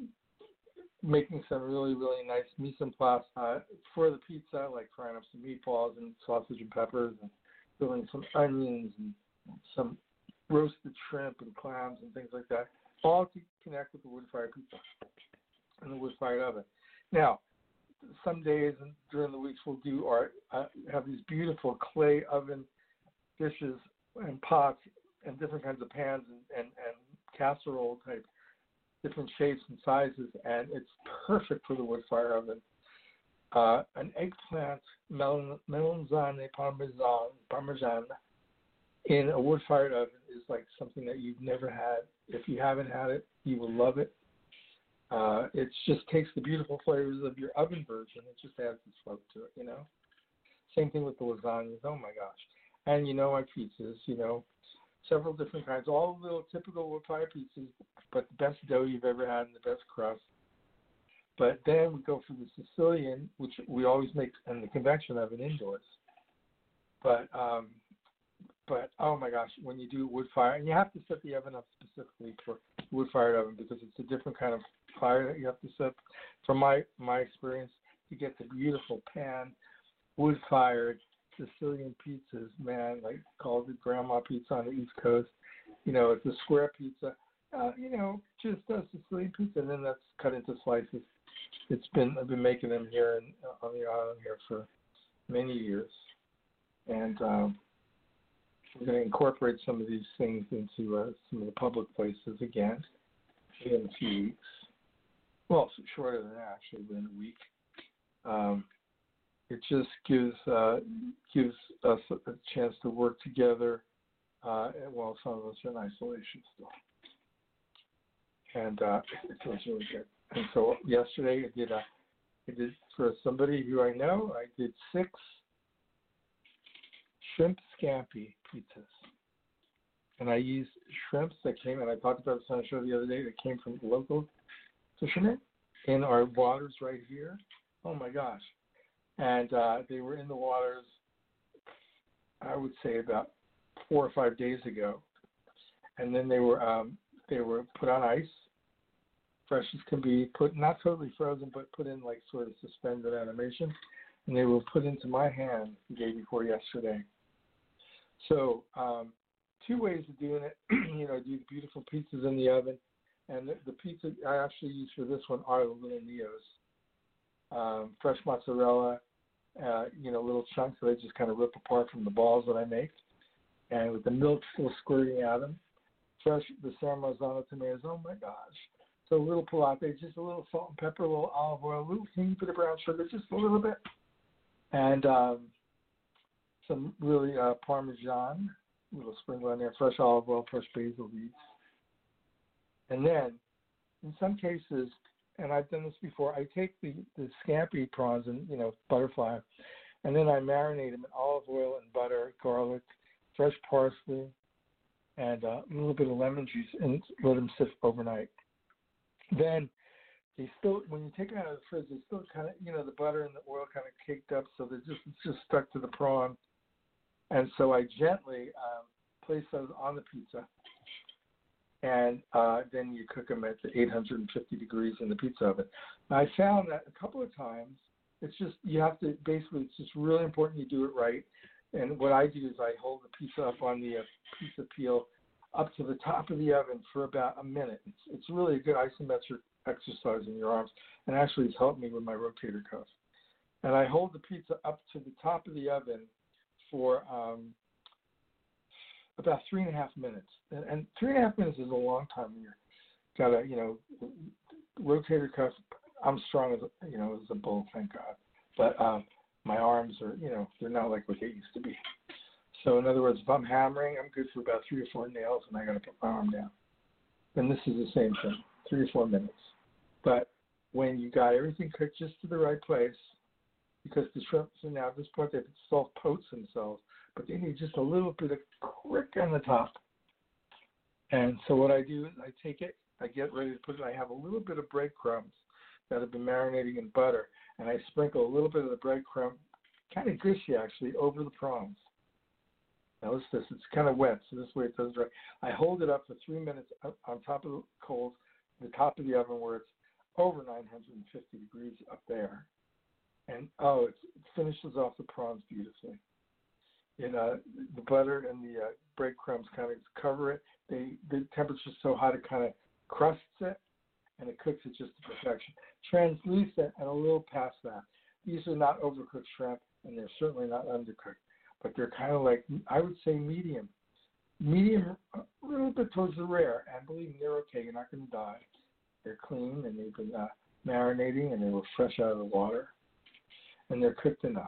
making some really, really nice mise en place uh, for the pizza, like frying up some meatballs and sausage and peppers and filling some onions and some roasted shrimp and clams and things like that, all to connect with the wood-fired pizza and the wood-fired oven. Now, some days and during the weeks we'll do our uh, have these beautiful clay oven dishes and pots and different kinds of pans and, and, and casserole type, different shapes and sizes, and it's perfect for the wood-fired oven. Uh, an eggplant melon, melanzane parmesan, parmesan in a wood-fired oven is like something that you've never had. If you haven't had it, you will love it. Uh, it just takes the beautiful flavors of your oven version. It just adds the smoke to it, you know. Same thing with the lasagnas. Oh, my gosh. And, you know, my pizzas, you know, several different kinds, all little typical wood-fired pizzas, but the best dough you've ever had and the best crust. But then we go for the Sicilian, which we always make in the convection oven indoors. But, um, but oh my gosh, when you do wood fire, and you have to set the oven up specifically for wood-fired oven because it's a different kind of fire that you have to set. From my, my experience, you get the beautiful pan, wood-fired Sicilian pizzas, man, like called the grandma pizza on the East Coast. You know, it's a square pizza, uh, you know, just a Sicilian pizza, and then that's cut into slices. It's been I've been making them here in, on the island here for many years, and um, we're going to incorporate some of these things into uh, some of the public places again in a few weeks. Well, shorter than that, actually, within a week. Um, it just gives uh, gives us a chance to work together uh, while some of us are in isolation still, and uh, it feels really good. And so yesterday I did a, I did for somebody who I know, I did six shrimp scampi pizzas. And I used shrimps that came, and I talked about this on the show the other day, that came from local fishermen in our waters right here. Oh my gosh. And uh, they were in the waters, I would say about four or five days ago. And then they were um, they were put on ice. Fresh as can be, put not totally frozen, but put in like sort of suspended animation, and they were put into my hand the day before yesterday. So um, two ways of doing it. You know, do beautiful pizzas in the oven, and the, the pizza I actually use for this one are the little Neos, um, fresh mozzarella, uh, you know, little chunks that I just kind of rip apart from the balls that I make, and with the milk still squirting out of them. Fresh the San Marzano tomatoes. Oh my gosh. So a little pilate, just a little salt and pepper, a little olive oil, a little teeny bit of brown sugar, just a little bit, and um, some really uh, Parmesan, a little sprinkle on there, fresh olive oil, fresh basil leaves. And then, in some cases, and I've done this before, I take the, the scampi prawns and, you know, butterfly, and then I marinate them in olive oil and butter, garlic, fresh parsley, and uh, a little bit of lemon juice, and let them sit overnight. Then they still, when you take it out of the fridge, they still kind of, you know, the butter and the oil kind of caked up, so they're just it's just stuck to the prawn. And so I gently um, place those on the pizza, and uh, then you cook them at the eight hundred fifty degrees in the pizza oven. And I found that a couple of times, it's just you have to basically, it's just really important you do it right. And what I do is I hold the pizza up on the uh, pizza peel up to the top of the oven for about a minute. It's it's really a good isometric exercise in your arms, and actually it's helped me with my rotator cuff. And I hold the pizza up to the top of the oven for um, about three and a half minutes. And, and three and a half minutes is a long time when you're got a, you know, rotator cuff. I'm strong as a, you know, as a bull, thank God. But um, my arms are, you know, they're not like what they used to be. So in other words, if I'm hammering, I'm good for about three or four nails, and I got to put my arm down. And this is the same thing, three or four minutes. But when you got everything cooked just to the right place, because the shrimps are now at this point they've self-poached themselves, but they need just a little bit of crick on the top. And so what I do is I take it, I get ready to put it, I have a little bit of breadcrumbs that have been marinating in butter, and I sprinkle a little bit of the breadcrumb, kind of gushy actually, over the prawns. Now listen to this, it's kind of wet, so this way it doesn't dry. I hold it up for three minutes up on top of the coals, the top of the oven where it's over nine hundred fifty degrees up there. And oh, it's, it finishes off the prawns beautifully. You know, the butter and the uh, breadcrumbs kind of cover it. They, the temperature's so hot it kind of crusts it, and it cooks it just to perfection. Translucent and a little past that. These are not overcooked shrimp, and they're certainly not undercooked. But they're kind of like, I would say medium. Medium, a little bit towards the rare. And believe me, they're okay. You're not going to die. They're clean, and they've been uh, marinating, and they were fresh out of the water. And they're cooked enough.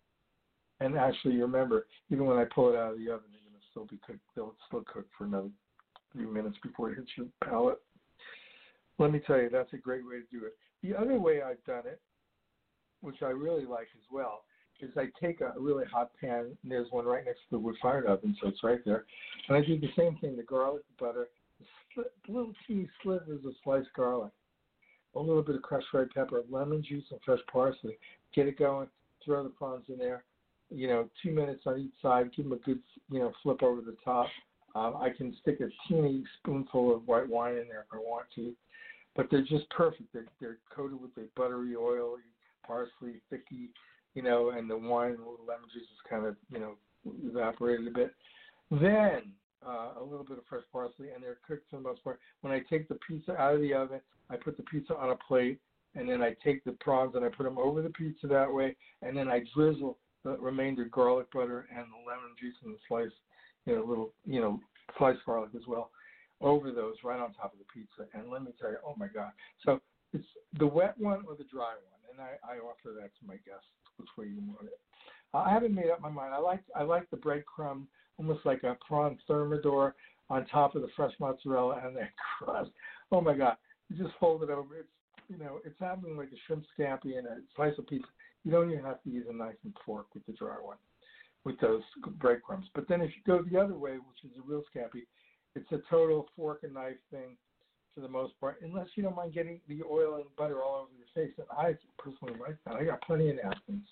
And actually, you remember, even when I pull it out of the oven, they're going to still be cooked. They'll still cook for another few minutes before it hits your palate. Let me tell you, that's a great way to do it. The other way I've done it, which I really like as well, is I take a really hot pan, and there's one right next to the wood-fired oven, so it's right there. And I do the same thing, the garlic, the butter, the sli- little teeny slivers of sliced garlic, a little bit of crushed red pepper, lemon juice, and fresh parsley. Get it going, throw the prawns in there, you know, two minutes on each side, give them a good, you know, flip over the top. Um, I can stick a teeny spoonful of white wine in there if I want to, but they're just perfect. They're, they're coated with a buttery, oily, parsley, thicky, you know, and the wine, a little lemon juice is kind of, you know, evaporated a bit. Then uh, a little bit of fresh parsley, and they're cooked for the most part. When I take the pizza out of the oven, I put the pizza on a plate, and then I take the prawns and I put them over the pizza that way, and then I drizzle the remainder garlic butter and the lemon juice and the sliced, you know, little, you know, sliced garlic as well, over those right on top of the pizza. And let me tell you, oh my God. So it's the wet one or the dry one, and I, I offer that to my guests, which way you want it. Uh, I haven't made up my mind. I like I like the breadcrumb, almost like a prawn thermidor on top of the fresh mozzarella and that crust. Oh my God. You just fold it over. It's, you know, it's having like a shrimp scampi and a slice of pizza. You don't even have to use a knife and fork with the dry one, with those breadcrumbs. But then if you go the other way, which is a real scampi, it's a total fork and knife thing for the most part, unless you don't mind getting the oil and butter all over your face. And I personally like that. I got plenty of napkins.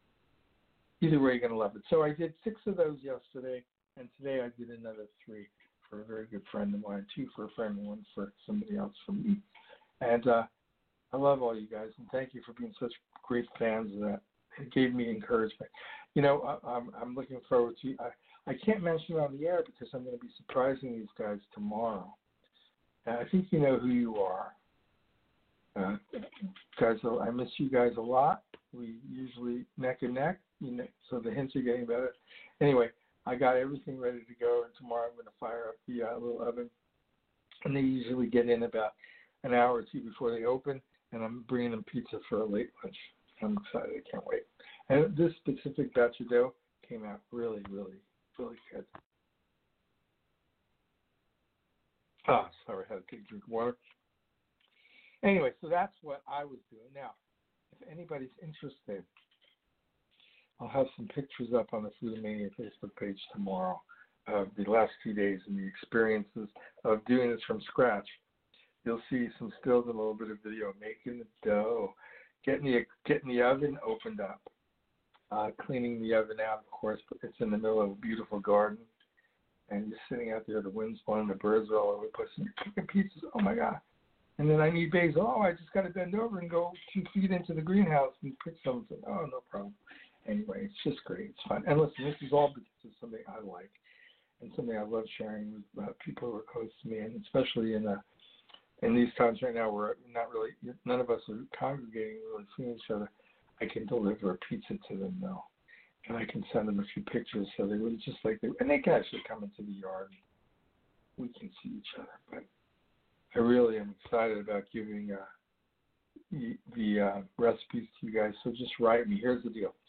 Either way, you're going to love it. So I did six of those yesterday, and today I did another three for a very good friend of mine, two for a friend and one for somebody else from me. And uh, I love all you guys, and thank you for being such great fans of that. It gave me encouragement. You know, I, I'm, I'm looking forward to I, I can't mention it on the air because I'm going to be surprising these guys tomorrow. And I think you know who you are. Uh, guys, I miss you guys a lot. We usually neck and neck, you know, so the hints are getting better. Anyway, I got everything ready to go, and tomorrow I'm going to fire up the uh, little oven. And they usually get in about an hour or two before they open, and I'm bringing them pizza for a late lunch. I'm excited. I can't wait. And this specific batch of dough came out really, really, really good. Oh, sorry, I had to take a drink of water. Anyway, so that's what I was doing. Now, if anybody's interested, I'll have some pictures up on the Foodmania Facebook page tomorrow of the last few days and the experiences of doing this from scratch. You'll see some stills and a little bit of video making the dough, getting the getting the oven opened up, uh, cleaning the oven out, of course, but it's in the middle of a beautiful garden, and you're sitting out there, the wind's blowing, the birds are all over the place, and you're cooking pizzas. Oh my God! And then I need basil. Oh, I just got to bend over and go two feet into the greenhouse and pick something. Oh, no problem. Anyway, it's just great. It's fun. And listen, this is all because it's something I like and something I love sharing with uh, people who are close to me, and especially in the in these times right now where not really, none of us are congregating, really seeing each other. I can deliver a pizza to them now, and I can send them a few pictures so they would just like they, and they can actually come into the yard. We can see each other, but I really am excited about giving uh, the, the uh, recipes to you guys. So just write me. Here's the deal.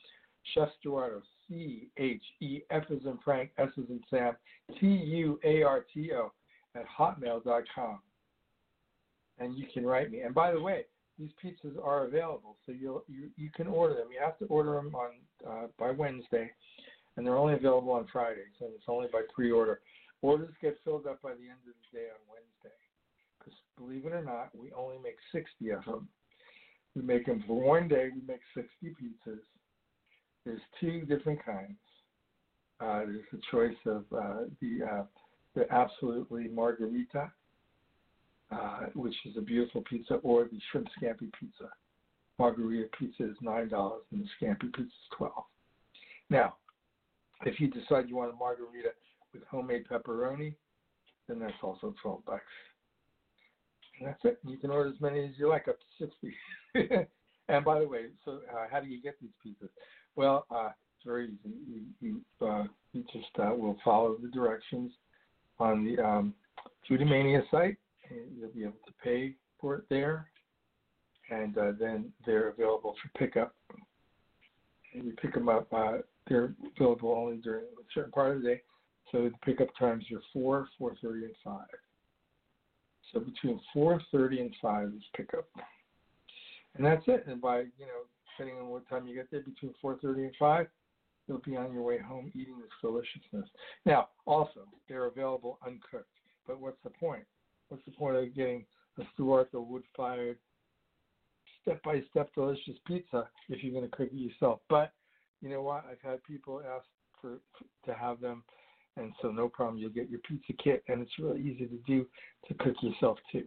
Chef Stuarto, C H E F as in Frank, S as in Sam, T U A R T O at hotmail dot com. And you can write me. And by the way, these pizzas are available, so you'll, you you can order them. You have to order them on uh, by Wednesday, and they're only available on Fridays, and it's only by pre-order. Orders get filled up by the end of the day on Wednesday, because believe it or not, we only make sixty of them. We make them for one day. We make sixty pizzas. There's two different kinds. Uh, there's the choice of uh, the uh, the absolutely margarita, uh, which is a beautiful pizza, or the shrimp scampi pizza. Margarita pizza is nine dollars, and the scampi pizza is twelve dollars. Now, if you decide you want a margarita with homemade pepperoni, then that's also twelve bucks. And that's it. You can order as many as you like, up to sixty. And by the way, so uh, how do you get these pizzas? Well, uh, it's very easy. You, you, uh, you just uh, will follow the directions on the um, Foodie site, and you'll be able to pay for it there. And uh, then they're available for pickup. And you pick them up. Uh, they're available only during a certain part of the day. So the pickup times are four, four thirty, and five. So between four thirty and five is pickup. And that's it. And by, you know, depending on what time you get there, between four thirty and five, you'll be on your way home eating this deliciousness. Now, also, they're available uncooked. But what's the point? What's the point of getting a Stuarto wood-fired, step-by-step delicious pizza if you're going to cook it yourself? But you know what? I've had people ask for to have them, and so no problem. You'll get your pizza kit, and it's really easy to do to cook yourself too.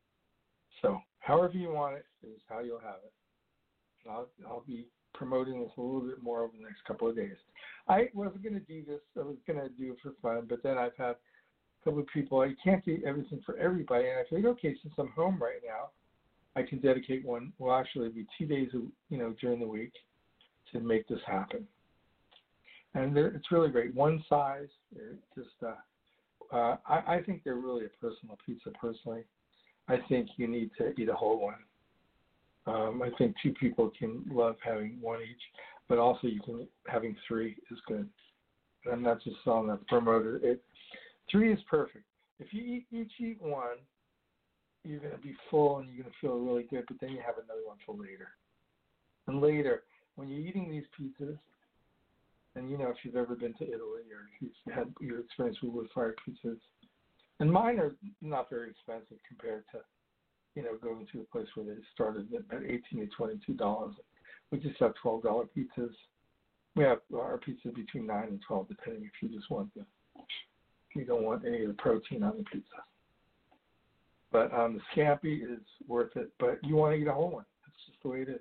So however you want it is how you'll have it. I'll, I'll be promoting this a little bit more over the next couple of days. I wasn't going to do this. I was going to do it for fun, but then I've had a couple of people. I can't do everything for everybody, and I figured, okay, since I'm home right now, I can dedicate one. Well, actually, it'll be two days, you know, during the week to make this happen. And it's really great. One size. They're just, uh, uh, I, I think they're really a personal pizza. Personally, I think you need to eat a whole one. Um, I think two people can love having one each, but also you can having three is good. And I'm not just selling that promoter. It three is perfect. If you eat each eat one, you're going to be full and you're going to feel really good. But then you have another one for later. And later, when you're eating these pizzas, and you know if you've ever been to Italy or if you've had your experience with wood-fired pizzas, and mine are not very expensive compared to, you know, going to a place where they started at eighteen to twenty-two dollars. We just have twelve dollar pizzas. We have our pizza between nine and twelve, depending if you just want the, you don't want any of the protein on the pizza. But um, the scampi is worth it. But you want to eat a whole one. That's just the way it is.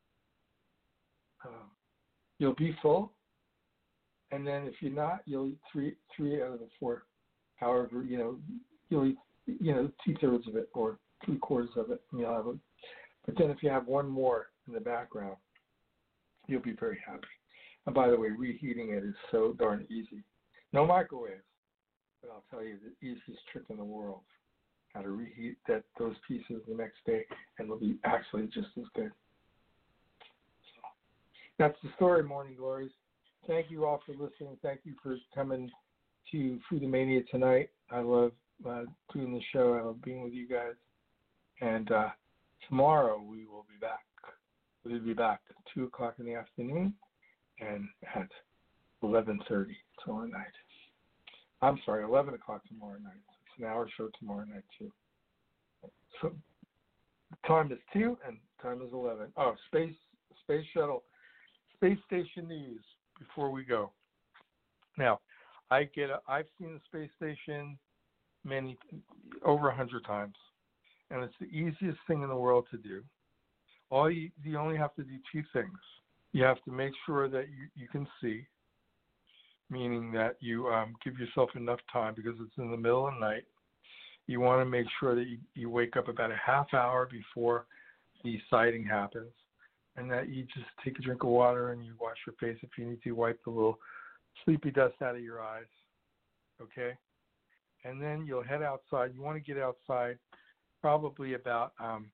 Um, you'll be full, and then if you're not, you'll eat three three out of the four. However, you know, you'll eat, you know, two thirds of it or three quarters of it, and you'll have it. But then if you have one more in the background, you'll be very happy. And by the way, reheating it is so darn easy. No microwave, but I'll tell you the easiest trick in the world, how to reheat that those pieces the next day, and they'll be actually just as good. So that's the story, Morning Glories. Thank you all for listening. Thank you for coming to Foodie Mania tonight. I love uh, doing the show. I love being with you guys. And uh, tomorrow we will be back. We'll be back at two o'clock in the afternoon and at eleven thirty tomorrow night. I'm sorry, eleven o'clock tomorrow night. It's an hour show tomorrow night, too. So time is two and time is eleven. Oh, space, space shuttle, space station news before we go. Now, I get a, I've seen the space station many, over a hundred times. And it's the easiest thing in the world to do. All you, you only have to do two things. You have to make sure that you, you can see, meaning that you um, give yourself enough time because it's in the middle of the night. You want to make sure that you, you wake up about a half hour before the sighting happens, and that you just take a drink of water and you wash your face if you need to, wipe the little sleepy dust out of your eyes, okay? And then you'll head outside. You want to get outside probably about um,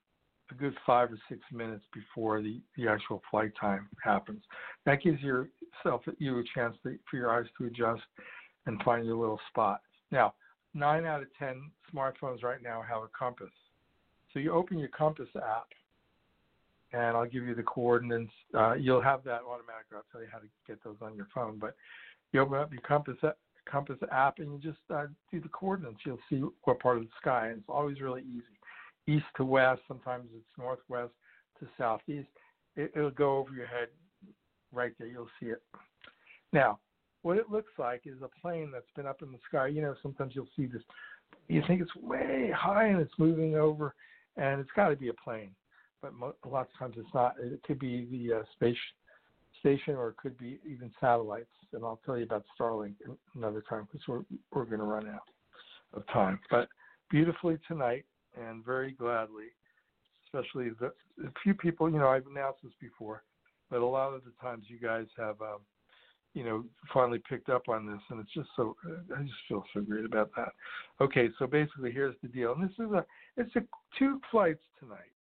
a good five or six minutes before the, the actual flight time happens. That gives yourself you a chance to, for your eyes to adjust and find your little spot. Now, nine out of ten smartphones right now have a compass. So you open your compass app, and I'll give you the coordinates. Uh, you'll have that automatically. I'll tell you how to get those on your phone. But you open up your compass compass app, and you just uh, do the coordinates. You'll see what part of the sky, and it's always really easy. East to west, sometimes it's northwest to southeast. It, it'll go over your head right there. You'll see it. Now, what it looks like is a plane that's been up in the sky. You know, sometimes you'll see this. You think it's way high, and it's moving over, and it's got to be a plane. But mo- lots of times it's not. It could be the uh, space station, or it could be even satellites. And I'll tell you about Starlink another time because we're, we're going to run out of time. But beautifully tonight, and very gladly, especially the, the few people, you know, I've announced this before, but a lot of the times you guys have, um, you know, finally picked up on this, and it's just so, I just feel so great about that. Okay, so basically here's the deal. And this is a, it's a two flights tonight.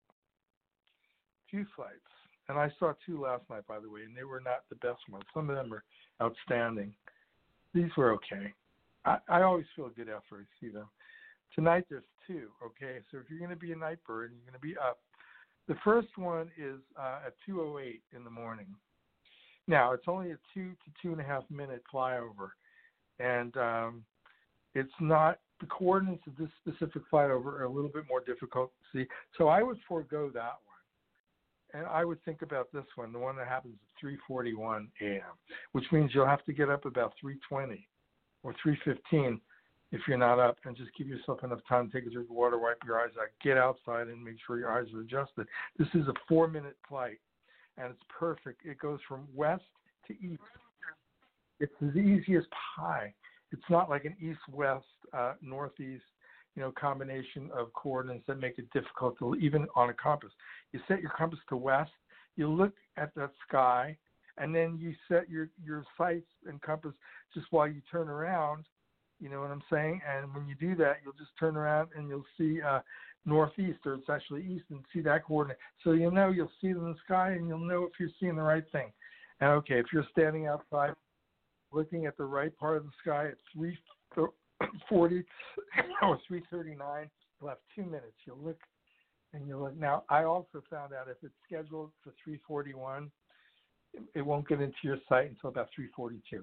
Two flights. And I saw two last night, by the way, and they were not the best ones. Some of them are outstanding. These were okay. I, I always feel good after I see them. Tonight there's two, okay? So if you're going to be a night bird and you're going to be up, the first one is uh, at two oh eight in the morning. Now, it's only a two to two and a half minute flyover, and um, it's not, the coordinates of this specific flyover are a little bit more difficult to see. So I would forego that one. And I would think about this one, the one that happens at three forty-one a.m., which means you'll have to get up about three twenty or three fifteen if you're not up, and just give yourself enough time to take a drink of water, wipe your eyes out, get outside, and make sure your eyes are adjusted. This is a four-minute flight, and it's perfect. It goes from west to east. It's as easy as pie. It's not like an east-west, uh, northeast, you know, combination of coordinates that make it difficult to even on a compass. You set your compass to west, you look at that sky, and then you set your, your sights and compass just while you turn around, you know what I'm saying? And when you do that, you'll just turn around and you'll see uh, northeast, or it's actually east, and see that coordinate. So you'll know, you'll see it in the sky, and you'll know if you're seeing the right thing. And okay, if you're standing outside looking at the right part of the sky at three forty or three thirty-nine, you'll have two minutes. You'll look and you'll look. Now, I also found out if it's scheduled for three forty-one, it won't get into your site until about three forty-two.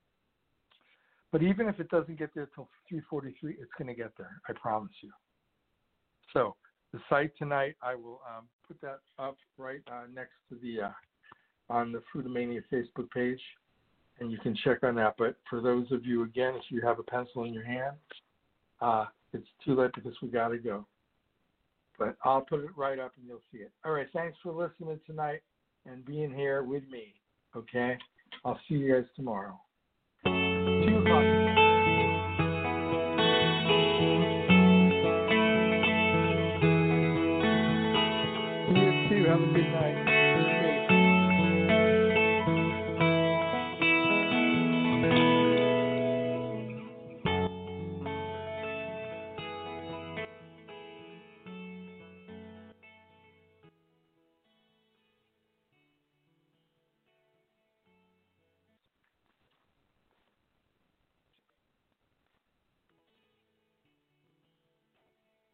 But even if it doesn't get there till three forty-three, it's going to get there. I promise you. So the site tonight, I will um, put that up right uh, next to the uh, on the Fruitomania Facebook page, and you can check on that. But for those of you, again, if you have a pencil in your hand, uh, it's too late because we got to go. But I'll put it right up and you'll see it. All right, thanks for listening tonight and being here with me, okay? I'll see you guys tomorrow. two o'clock. See you too. Have a good night.